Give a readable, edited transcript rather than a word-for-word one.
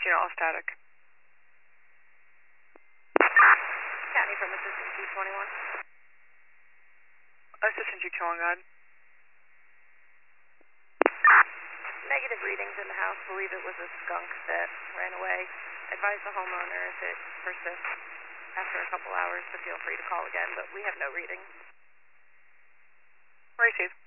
unit, all static. County from Assistant 221. Assistant 221, go ahead. Negative readings in the house. Believe it was a skunk that ran away. Advise the homeowner if it persists after a couple hours to feel free to call again, but we have no readings. Received.